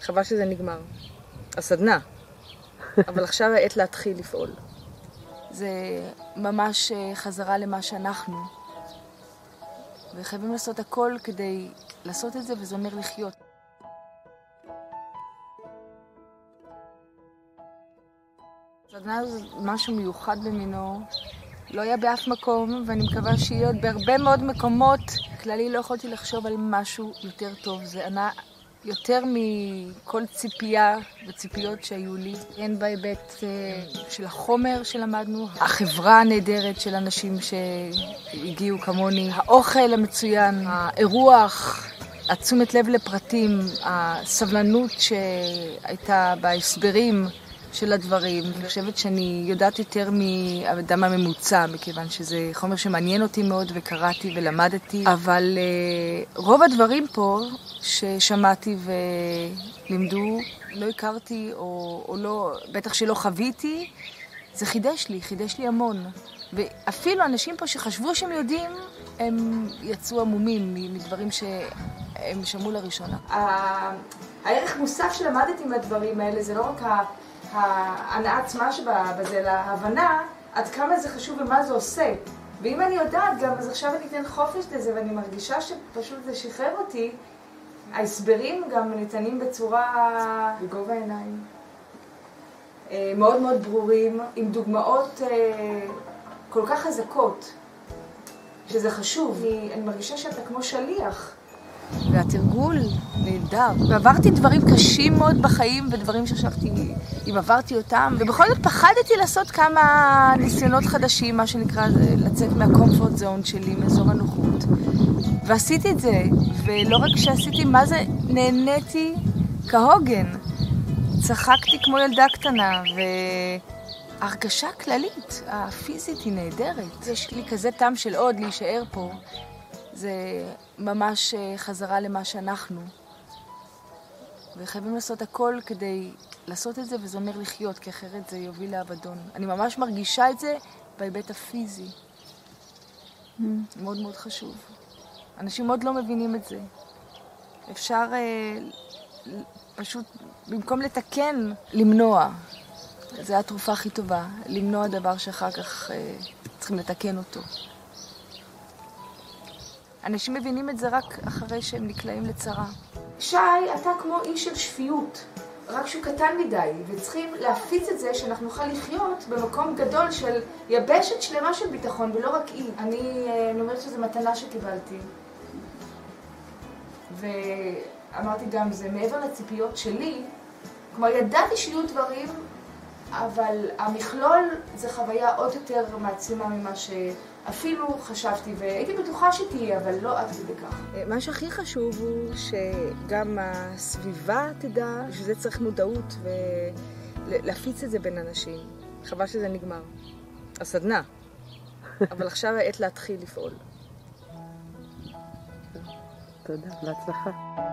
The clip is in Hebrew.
חבל שזה נגמר. הסדנה. אבל עכשיו העת להתחיל לפעול. זה ממש חזרה למה שאנחנו. וחייבים לעשות הכל כדי לעשות את זה, וזה אומר לחיות. הסדנה זה משהו מיוחד במינו. לא היה באף מקום, ואני מקווה שיהיה עוד בהרבה מאוד מקומות. כללי לא יכולתי לחשוב על משהו יותר טוב. זה ענה יותר מכל ציפייה וציפיות שהיו לי. הן בהיבט של החומר שלמדנו, החברה הנהדרת של אנשים שהגיעו כמוני, האוכל המצוין, האירוח, התשומת לב לפרטים, הסבלנות שהייתה בהסברים של הדברים. אני חושבת שאני יודעת יותר מהאדם הממוצע, מכיוון שזה חומר שמעניין אותי מאוד וקראתי ולמדתי, אבל רוב הדברים פה ששמעתי ולימדו, לא הכרתי או לא, בטח שלא חוויתי, זה חידש לי המון. ואפילו אנשים פה שחשבו שהם יודעים, הם יצאו עמומים מדברים שהם שמעו לראשונה. הערך מוסף שלמדתי מהדברים האלה זה לא רק ההנאה עצמה שבזה, אלא ההבנה עד כמה זה חשוב ומה זה עושה. ואם אני יודעת גם, אז עכשיו אני אתן חופש לזה, ואני מרגישה שפשוט זה שחרר אותי. ההסברים גם ניתנים בצורה בגובה העיניים. מאוד מאוד ברורים, עם דוגמאות כל כך חזקות, שזה חשוב. אני מרגישה שאתה כמו שליח. והתרגול נהדר. ועברתי דברים קשים מאוד בחיים, ודברים שחשבתי אם עברתי אותם. ובכל זאת פחדתי לעשות כמה ניסיונות חדשים, מה שנקרא לצאת מהקומפורט זון שלי, מאזור הנוחות. ועשיתי את זה, ולא רק שעשיתי, מה זה, נהניתי כהוגן. צחקתי כמו ילדה קטנה, וההרגשה כללית, הפיזית היא נהדרת. יש לי כזה טעם של עוד להישאר פה. זה ממש חזרה למה שאנחנו. וחייבים לעשות הכל כדי לעשות את זה, וזה אומר לחיות, כי אחרת זה יוביל לאבדון. אני ממש מרגישה את זה בהיבט הפיזי. מאוד מאוד חשוב. אנשים עוד לא מבינים את זה. אפשר פשוט, במקום לתקן, למנוע. זו התרופה הכי טובה. למנוע דבר שאחר כך צריכים לתקן אותו. אנשים מבינים את זה רק אחרי שהם נקלעים לצרה. שי, אתה כמו איש של שפיות, רק שהוא קטן מדי, וצריכים להפיץ את זה שאנחנו נוכל לחיות במקום גדול של יבשת שלמה של ביטחון, ולא רק אי. אני אומרת שזו מתנה שקיבלתי. ואמרתי גם, זה מעבר לציפיות שלי, כלומר ידעתי שיהיו דברים, אבל המכלול זה חוויה עוד יותר מעצימה ממה שאפילו חשבתי, והייתי בטוחה שתהיה, אבל לא עד כדי כך. מה שהכי חשוב הוא שגם הסביבה תדע, שזה צריך מודעות ולהפיץ את זה בין אנשים. חבל שזה נגמר. הסדנה. אבל עכשיו העת להתחיל לפעול. תודה, בהצלחה.